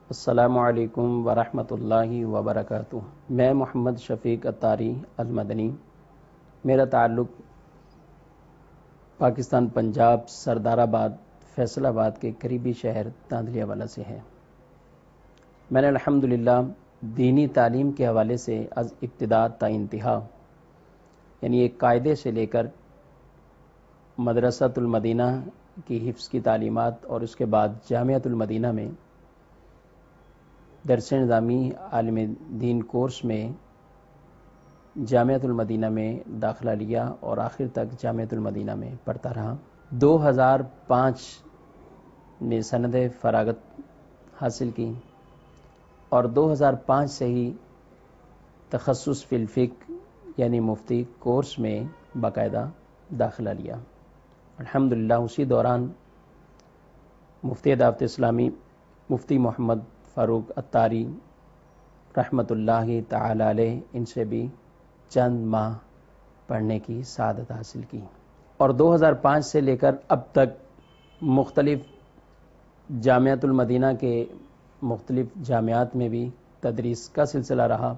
السلام علیکم ورحمۃ اللہ وبرکاتہ۔ میں محمد شفیق اتاری المدنی، میرا تعلق پاکستان پنجاب سردار آباد فیصل آباد کے قریبی شہر تاندلیا والا سے ہے۔ میں نے الحمدللہ دینی تعلیم کے حوالے سے از ابتدا تا انتہا، یعنی ایک قاعدے سے لے کر مدرسۃ المدینہ کی حفظ کی تعلیمات اور اس کے بعد جامعۃ المدینہ میں درس نظامی عالم دین کورس میں جامعۃ المدینہ میں داخلہ لیا اور آخر تک جامعۃ المدینہ میں پڑھتا رہا۔ 2005 میں سند فراغت حاصل کی اور 2005 سے ہی تخصص فی الفقہ یعنی مفتی کورس میں باقاعدہ داخلہ لیا۔ الحمدللہ اسی دوران مفتی دعوت اسلامی مفتی محمد فاروق اتاری رحمۃ اللہ تعالی علیہ، ان سے بھی چند ماہ پڑھنے کی سعادت حاصل کی، اور 2005 سے لے کر اب تک مختلف جامعۃ المدینہ کے مختلف جامعات میں بھی تدریس کا سلسلہ رہا،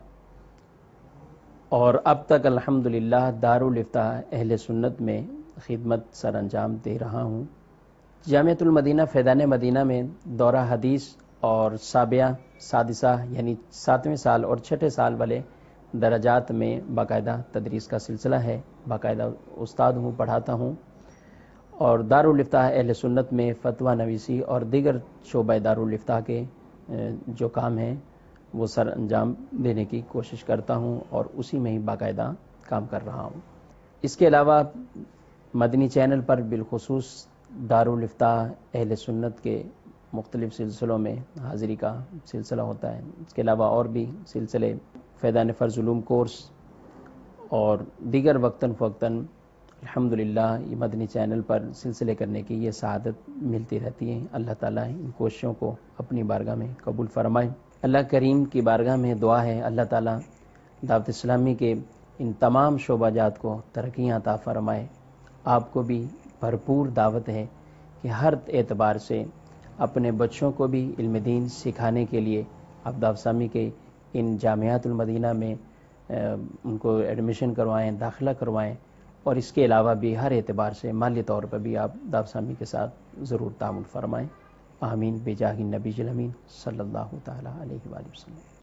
اور اب تک الحمدللہ دارالافتاء اہل سنت میں خدمت سر انجام دے رہا ہوں۔ جامعۃ المدینہ فیضان مدینہ میں دورہ حدیث اور سابعہ سادسہ یعنی 7ویں سال اور 6 سال والے درجات میں باقاعدہ تدریس کا سلسلہ ہے، باقاعدہ استاد ہوں، پڑھاتا ہوں، اور دارالافتاء اہل سنت میں فتویٰ نویسی اور دیگر شعبہ دارالافتاء کے جو کام ہیں وہ سر انجام دینے کی کوشش کرتا ہوں اور اسی میں ہی باقاعدہ کام کر رہا ہوں۔ اس کے علاوہ مدنی چینل پر بالخصوص دارالافتاء اہل سنت کے مختلف سلسلوں میں حاضری کا سلسلہ ہوتا ہے۔ اس کے علاوہ اور بھی سلسلے فیضان فرض علوم کورس اور دیگر وقتاً فوقتاً الحمدللہ یہ مدنی چینل پر سلسلے کرنے کی یہ سعادت ملتی رہتی ہے۔ اللہ تعالیٰ ان کوششوں کو اپنی بارگاہ میں قبول فرمائے۔ اللہ کریم کی بارگاہ میں دعا ہے اللہ تعالیٰ دعوت اسلامی کے ان تمام شعبہ جات کو ترقیاں عطا فرمائے۔ آپ کو بھی بھرپور دعوت ہے کہ ہر اعتبار سے اپنے بچوں کو بھی علم دین سکھانے کے لیے آپ دعوت اسلامی کے ان جامعات المدینہ میں ان کو ایڈمیشن کروائیں، داخلہ کروائیں، اور اس کے علاوہ بھی ہر اعتبار سے مالی طور پر بھی آپ دعوت اسلامی کے ساتھ ضرور تعاون فرمائیں۔ آمین بجاہ النبی الامین صلی اللہ تعالی علیہ وآلہ وسلم۔